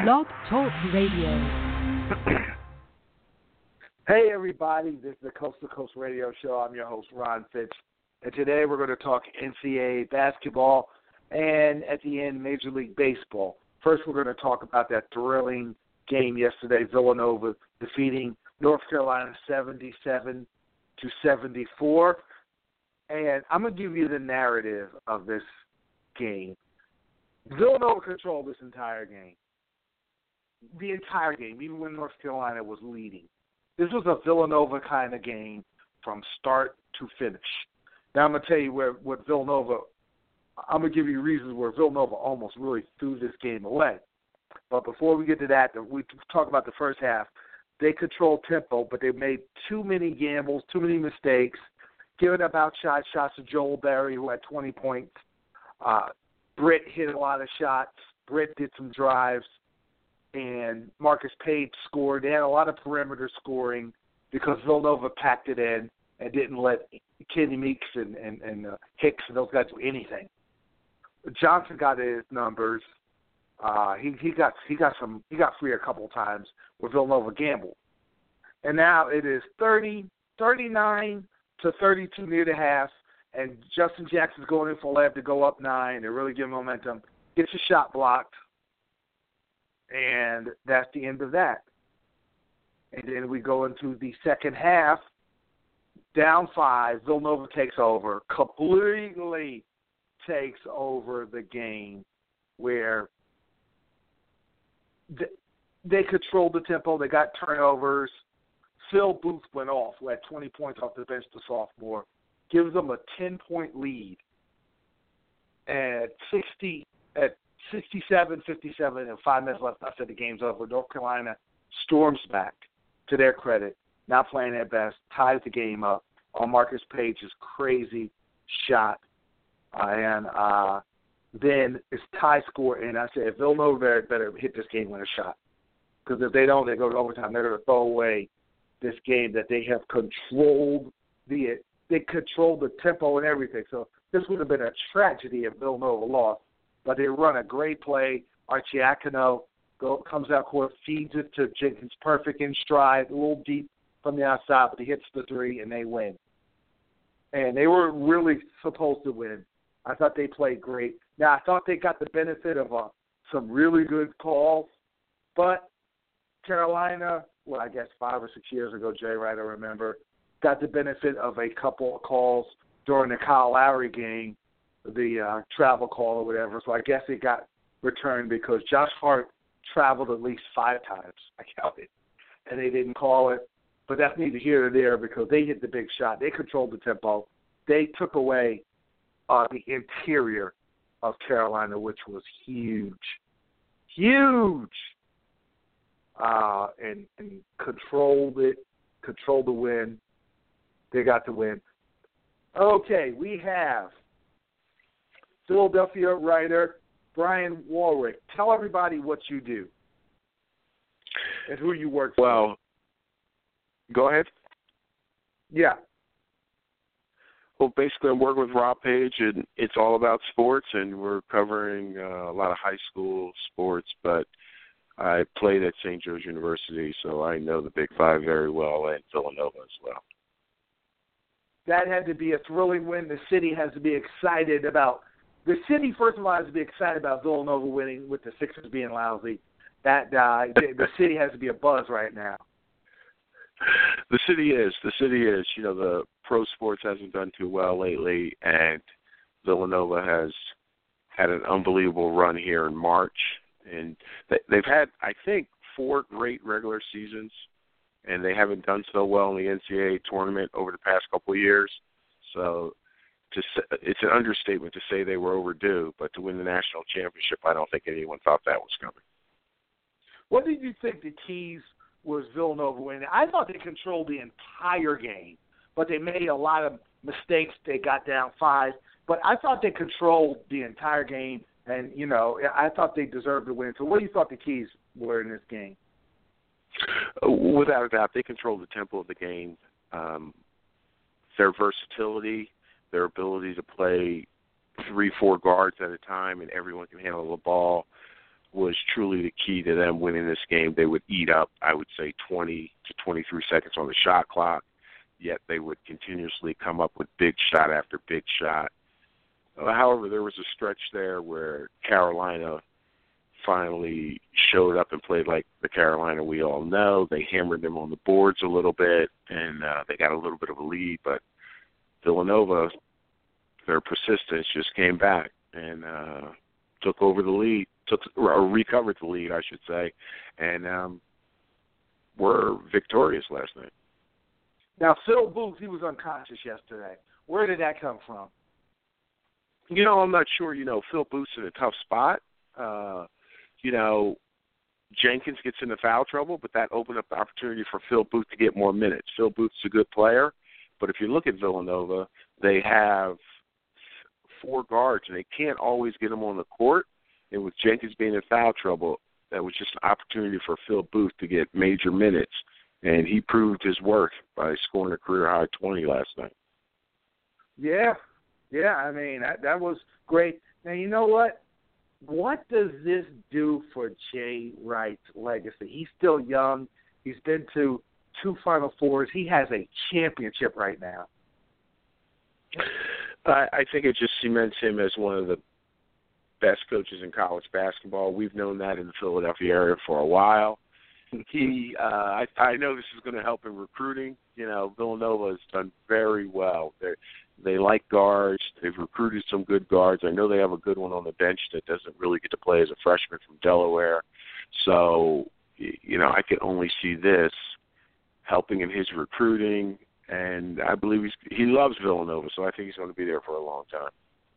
Blog Talk Radio. Hey everybody, this is the Coast to Coast Radio Show. I'm your host, Ron Fitz. And today we're going to talk NCAA basketball and at the end, Major League Baseball. First, we're going to talk about that thrilling game yesterday, Villanova defeating North Carolina 77-74. And I'm going to give you the narrative of this game. Villanova controlled this entire game. The entire game, even when North Carolina was leading. This was a Villanova kind of game from start to finish. Now I'm going to tell you what Villanova, I'm going to give you reasons where Villanova almost really threw this game away. But before we get to that, we talk about the first half. They controlled tempo, but they made too many gambles, too many mistakes, giving up outside shots to Joel Berry, who had 20 points. Britt hit a lot of shots. Britt did some drives. And Marcus Page scored. They had a lot of perimeter scoring because Villanova packed it in and didn't let Kenny Meeks and Hicks and those guys do anything. Johnson got his numbers. He got free a couple of times where Villanova gambled. And now it is 39 to 32 near the half, and Justin Jackson's going in for Lab to go up 9. They're really giving momentum. Gets a shot blocked. And that's the end of that. And then we go into the second half, down 5. Villanova takes over, completely takes over the game, where they controlled the tempo. They got turnovers. Phil Booth went off, who had 20 points off the bench, the sophomore, gives them a 10-point lead at 67-57 and 5 minutes left after the game's over. North Carolina storms back, to their credit, not playing their best, ties the game up on Marcus Page's crazy shot. Then it's tie score, and I said, Villanova better hit this game with a shot. Because if they don't, they go to overtime. They're going to throw away this game that they have controlled. They controlled the tempo and everything. So this would have been a tragedy if Villanova lost. But they run a great play. Archie Aquino comes out court, feeds it to Jenkins, perfect in stride, a little deep from the outside, but he hits the 3, and they win. And they were really supposed to win. I thought they played great. Now, I thought they got the benefit of some really good calls, but Carolina, well, I guess 5 or 6 years ago, Jay Wright, I remember, got the benefit of a couple of calls during the Kyle Lowry game, the travel call or whatever. So I guess it got returned because Josh Hart traveled at least 5 times, I counted, and they didn't call it. But that's neither here nor there because they hit the big shot. They controlled the tempo. They took away the interior of Carolina, which was huge, and controlled it, controlled the win. They got the win. Okay, we have Philadelphia writer Brian Warwick. Tell everybody what you do and who you work for. Well, go ahead. Yeah. Well, basically, I'm working with Rob Page, and it's all about sports, and we're covering a lot of high school sports, but I played at St. Joe's University, so I know the Big Five very well, and Villanova as well. That had to be a thrilling win. The city has to be excited about. The city, first of all, has to be excited about Villanova winning with the Sixers being lousy. The city has to be a buzz right now. The city is. You know, the pro sports hasn't done too well lately, and Villanova has had an unbelievable run here in March. And they've had, I think, 4 great regular seasons, and they haven't done so well in the NCAA tournament over the past couple of years. So it's an understatement to say they were overdue, but to win the national championship, I don't think anyone thought that was coming. What did you think the keys was Villanova winning? I thought they controlled the entire game, but they made a lot of mistakes. They got down 5, but I thought they controlled the entire game, and, you know, I thought they deserved to win. So what do you thought the keys were in this game? Without a doubt, they controlled the tempo of the game. Their versatility, their ability to play 3-4 guards at a time and everyone can handle the ball. was truly the key to them winning this game. They would eat up, I would say, 20 to 23 seconds on the shot clock, yet they would continuously come up with big shot after big shot. However, there was a stretch there where Carolina finally showed up and played like the Carolina we all know. They hammered them on the boards a little bit, and they got a little bit of a lead. But Villanova, their persistence just came back and took over the lead, recovered the lead, I should say, and were victorious last night. Now, Phil Booth, he was unconscious yesterday. Where did that come from? I'm not sure. Phil Booth's in a tough spot. Jenkins gets into foul trouble, but that opened up the opportunity for Phil Booth to get more minutes. Phil Booth's a good player, but if you look at Villanova, they have 4 guards, and they can't always get them on the court. And with Jenkins being in foul trouble, that was just an opportunity for Phil Booth to get major minutes, and he proved his worth by scoring a career-high 20 last night. Yeah, I mean, that was great. Now, you know what? What does this do for Jay Wright's legacy? He's still young. He's been to 2 Final Fours. He has a championship right now. I think it just cements him as one of the best coaches in college basketball. We've known that in the Philadelphia area for a while. I know this is going to help in recruiting. Villanova has done very well. They like guards. They've recruited some good guards. I know they have a good one on the bench that doesn't really get to play as a freshman from Delaware. So, I can only see this helping in his recruiting, and I believe he loves Villanova, so I think he's going to be there for a long time.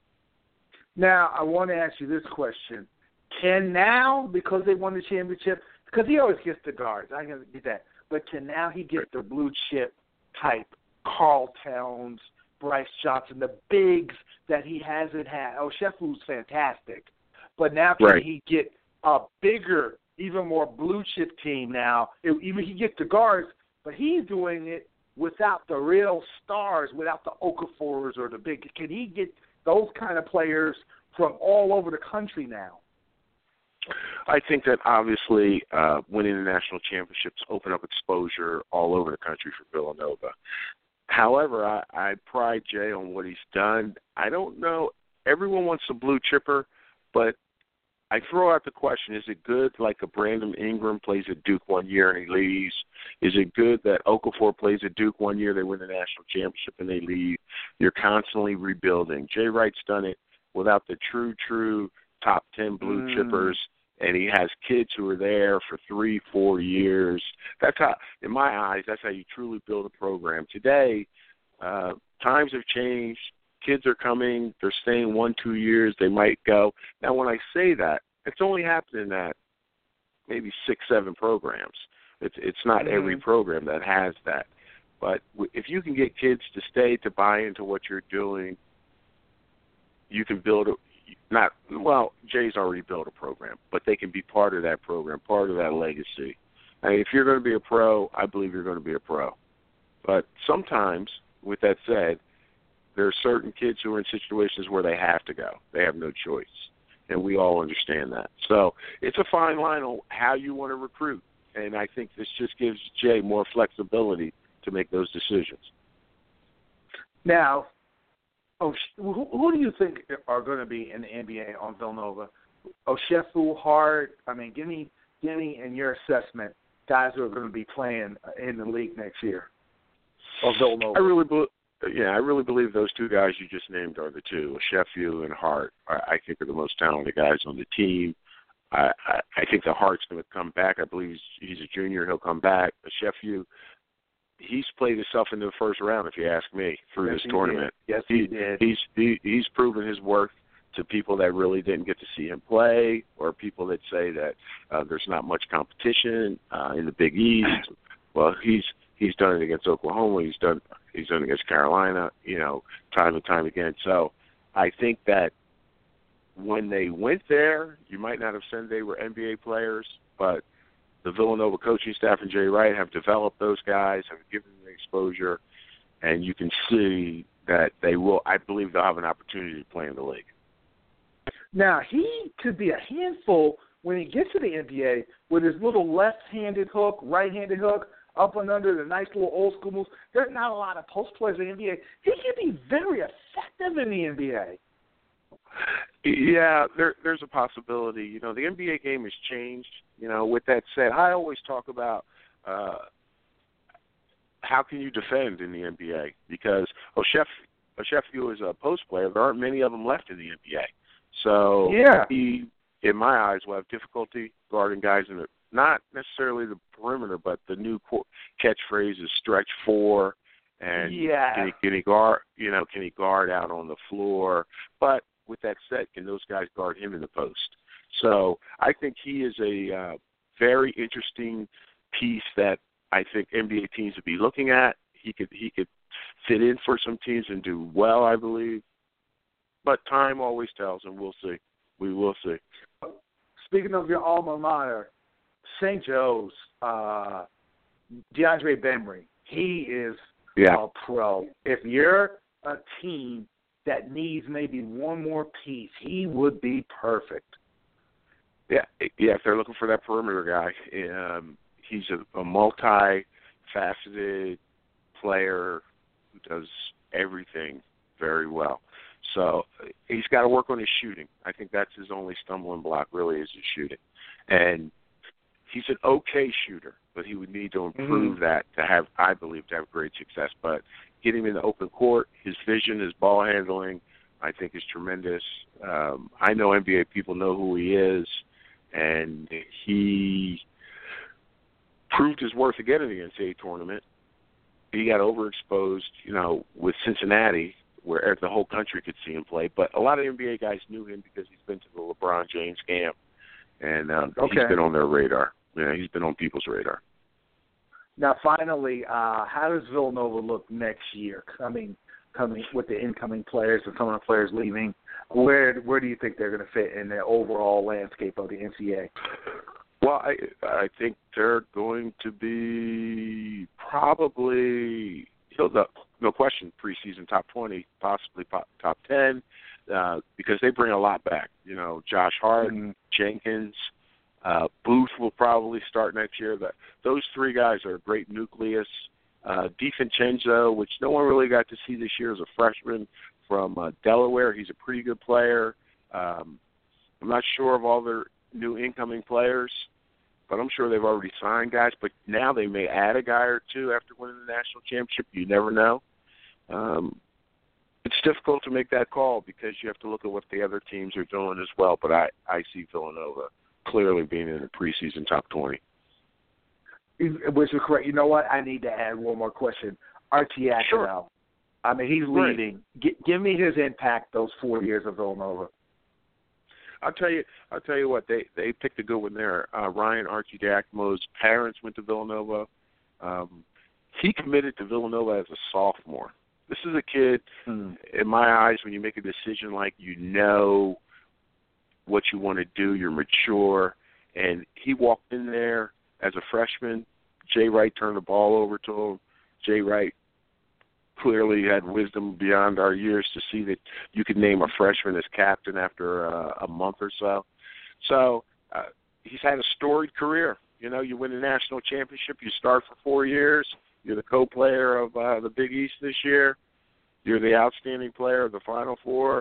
Now, I want to ask you this question. Can now, because they won the championship, because he always gets the guards, I can get that, but can now he get the blue chip type, Carl Towns, Bryce Johnson, the bigs that he hasn't had? Shefu's fantastic, but now can he get a bigger, even more blue chip team now? Even he gets the guards, but he's doing it without the real stars, without the Okafors or the big. Can he get those kind of players from all over the country now? I think that obviously winning the national championships open up exposure all over the country for Villanova. However, I pride Jay on what he's done. I don't know. Everyone wants a blue chipper, but I throw out the question, is it good like a Brandon Ingram plays at Duke one year and he leaves? Is it good that Okafor plays at Duke one year, they win the national championship, and they leave? You're constantly rebuilding. Jay Wright's done it without the true top 10 blue chippers, and he has kids who are there for 3-4 years. That's how, in my eyes, that's how you truly build a program. Today, times have changed. Kids are coming. They're staying 1-2 years. They might go. Now, when I say that, it's only happening at maybe 6-7 programs. It's not every program that has that. But if you can get kids to stay, to buy into what you're doing, you can build Jay's already built a program, but they can be part of that program, part of that legacy. I mean, if you're going to be a pro, I believe you're going to be a pro. But sometimes, with that said, there are certain kids who are in situations where they have to go. They have no choice, and we all understand that. So it's a fine line on how you want to recruit, and I think this just gives Jay more flexibility to make those decisions. Now, who do you think are going to be in the NBA on Villanova? Shefu, Hart. I mean, give me in your assessment guys who are going to be playing in the league next year on Villanova. I really believe those 2 guys you just named are the 2, Shefu and Hart. I think are the most talented guys on the team. I think the Hart's going to come back. I believe he's a junior. He'll come back. Shefu, he's played himself into the first round, if you ask me, through this tournament. Yes, he did. He's proven his worth to people that really didn't get to see him play, or people that say that there's not much competition in the Big East. Well, he's done it against Oklahoma. He's done it against Carolina, time and time again. So I think that when they went there, you might not have said they were NBA players, but the Villanova coaching staff and Jay Wright have developed those guys, have given them exposure, and you can see that I believe they'll have an opportunity to play in the league. Now, he could be a handful when he gets to the NBA with his little left-handed hook, right-handed hook, up and under the nice little old school moves, there's not a lot of post players in the NBA. He can be very effective in the NBA. Yeah, there's a possibility. You know, the NBA game has changed. You know, with that said, I always talk about how can you defend in the NBA? Because Osheffield is a post player. There aren't many of them left in the NBA. So he, in my eyes, will have difficulty guarding guys in the, not necessarily the perimeter, but the new catchphrase is stretch four. And can he guard? You know, can he guard out on the floor? But with that said, can those guys guard him in the post? So I think he is a very interesting piece that I think NBA teams would be looking at. He could fit in for some teams and do well, I believe. But time always tells, and we'll see. We will see. Speaking of your alma mater, St. Joe's, DeAndre Bembry, he is a pro. If you're a team that needs maybe one more piece, he would be perfect. Yeah. If they're looking for that perimeter guy, he's a multi-faceted player who does everything very well. So he's got to work on his shooting. I think that's his only stumbling block, really, is his shooting. And he's an okay shooter, but he would need to improve that to have, I believe, to have great success. But getting him in the open court, his vision, his ball handling, I think is tremendous. I know NBA people know who he is, and he proved his worth again in the NCAA tournament. He got overexposed, you know, with Cincinnati, where the whole country could see him play. But a lot of NBA guys knew him because he's been to the LeBron James camp, and he's been on their radar. Yeah, he's been on people's radar. Now, finally, how does Villanova look next year? Coming with the incoming players and some of the players leaving, where do you think they're going to fit in the overall landscape of the NCAA? Well, I think they're going to be probably, no question, preseason top 20, possibly top 10, because they bring a lot back. You know, Josh Hart, Jenkins, Booth will probably start next year. Those three guys are a great nucleus. DiVincenzo, which no one really got to see this year as a freshman from Delaware. He's a pretty good player. I'm not sure of all their new incoming players, but I'm sure they've already signed guys. But now they may add a guy or two after winning the national championship. You never know. It's difficult to make that call because you have to look at what the other teams are doing as well. But I see Villanova clearly being in the preseason top 20. Which is correct. You know what? I need to add one more question. Archie Akinel. Sure. I mean, he's leading. Give me his impact those 4 years of Villanova. I'll tell you what, they picked a good one there. Ryan Archidiakono's parents went to Villanova. He committed to Villanova as a sophomore. This is a kid, in my eyes, when you make a decision like you know what you want to do, you're mature, and he walked in there as a freshman. Jay Wright turned the ball over to him. Jay Wright clearly had wisdom beyond our years to see that you could name a freshman as captain after a month or so. So he's had a storied career. You know, you win a national championship, you start for 4 years, you're the co-player of the Big East this year, you're the outstanding player of the Final Four.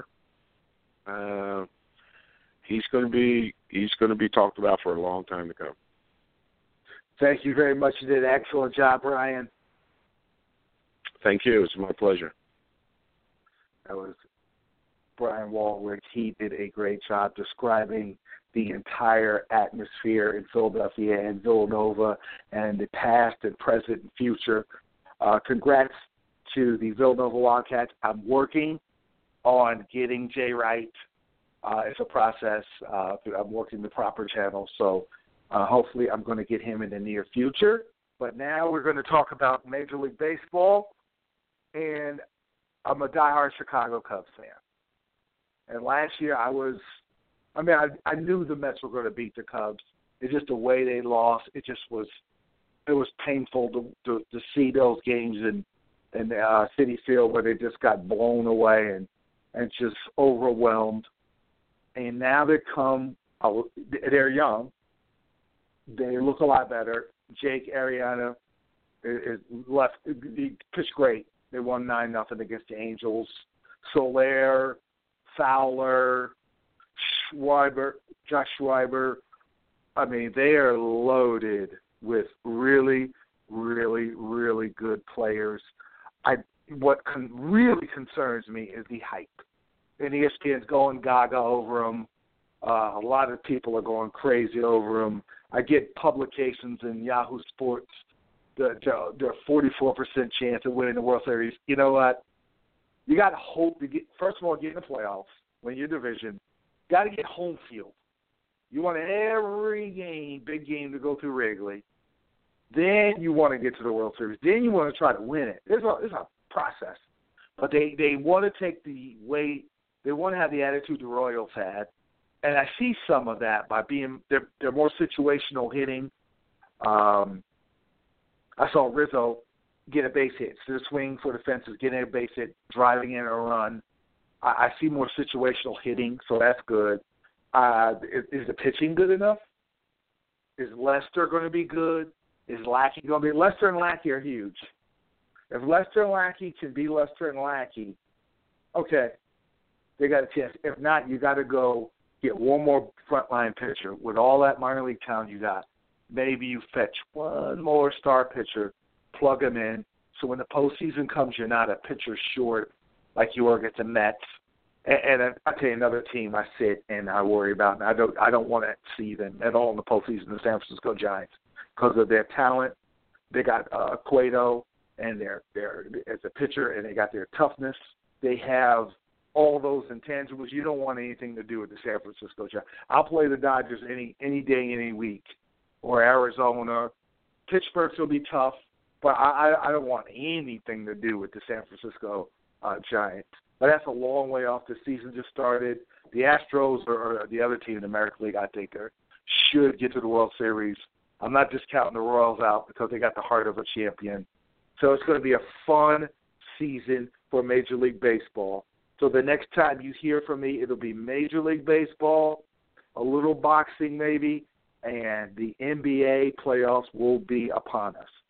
He's going to be talked about for a long time to come. Thank you very much. You did an excellent job, Brian. Thank you. It's my pleasure. That was Brian Walrich. He did a great job describing the entire atmosphere in Philadelphia and Villanova and the past and present and future. Congrats to the Villanova Wildcats. I'm working on getting Jay Wright. It's a process. I'm working the proper channel, so hopefully I'm going to get him in the near future. But now we're going to talk about Major League Baseball, and I'm a diehard Chicago Cubs fan. And last year I knew the Mets were going to beat the Cubs. It's just the way they lost. It was painful to see those games in Citi Field where they just got blown away and just overwhelmed. And now they come They're young. They look a lot better. Jake Arrieta is left. He pitched great. They won 9-0 against the Angels. Soler, Fowler, Josh Schreiber. I mean, they are loaded with really, really, really good players. What really concerns me is the hype. And ESPN's going gaga over them. A lot of people are going crazy over them. I get publications in Yahoo Sports. They're 44% chance of winning the World Series. You know what? You got to hope to get, first of all, get in the playoffs, win your division. Got to get home field. You want every game, big game, to go through Wrigley. Then you want to get to the World Series. Then you want to try to win it. It's a process. But they want to take the way, they want to have the attitude the Royals had. And I see some of that by being, they're more situational hitting. I saw Rizzo get a base hit, so swing for the fences, getting a base hit, driving in a run. I see more situational hitting, so that's good. Is the pitching good enough? Is Lester going to be good? Is Lackey going to be? Lester and Lackey are huge. If Lester and Lackey can be Lester and Lackey, okay, they got a chance. If not, you got to go get one more frontline pitcher with all that minor league talent you got. Maybe you fetch one more star pitcher, plug him in, so when the postseason comes, you're not a pitcher short like you are against the Mets. And I'll tell you another team I sit and I worry about, and I don't want to see them at all in the postseason, the San Francisco Giants, because of their talent. They got Cueto and they're as a pitcher, and they got their toughness. They have all those intangibles. You don't want anything to do with the San Francisco Giants. I'll play the Dodgers any day, any week, or Arizona. Pittsburgh will be tough, but I don't want anything to do with the San Francisco Giants. But that's a long way off. The season just started. The Astros are the other team in the American League, I think, should get to the World Series. I'm not just counting the Royals out because they got the heart of a champion. So it's going to be a fun season for Major League Baseball. So the next time you hear from me, it'll be Major League Baseball, a little boxing maybe, and the NBA playoffs will be upon us.